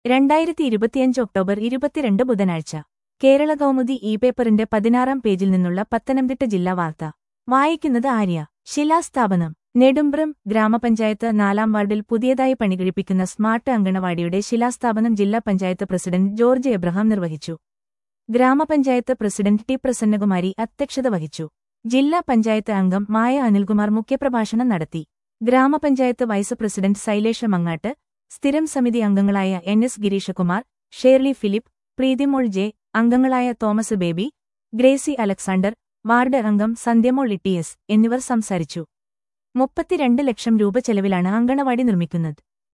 2025 October 22 ബുധനാഴ്ച കേരള കൗമുദി പേപ്പറിന്റെ 16-ാം പേജിൽ നിന്നുള്ള പത്തനംതിട്ട ജില്ലാ വാർത്ത വായിക്കുന്നത് ആര്യ. ശിലാസ്ഥാപനം. നെടുമ്പ്രം ഗ്രാമപഞ്ചായത്ത് 4-ാം വാർഡിൽ പുതിയതായി പണികഴിപ്പിക്കുന്ന സ്മാർട്ട് അങ്കണവാടിയുടെ ശിലാസ്ഥാപനം ജില്ലാ പഞ്ചായത്ത് പ്രസിഡന്റ് ജോർജ് എബ്രഹാം നിർവഹിച്ചു. ഗ്രാമപഞ്ചായത്ത് പ്രസിഡന്റ് ടി പ്രസന്നകുമാരി അധ്യക്ഷത വഹിച്ചു. ജില്ലാ പഞ്ചായത്ത് അംഗം മായ അനിൽകുമാർ മുഖ്യപ്രഭാഷണം നടത്തി. ഗ്രാമപഞ്ചായത്ത് വൈസ് പ്രസിഡന്റ് സൈലേഷ മങ്ങാട്ട്, സ്ഥിരം സമിതി അംഗങ്ങളായ NS Gireeshkumar, Shirley Philip, Preethimol J, അംഗങ്ങളായ Thomas Baby, Gracy Alexander, ward അംഗം സന്ധ്യമോൾ ETS എന്നിവർ സംസാരിച്ചു. 32 ലക്ഷം രൂപ ചെലവിലാണ് അങ്കണവാടി നിർമ്മിക്കുന്നത്.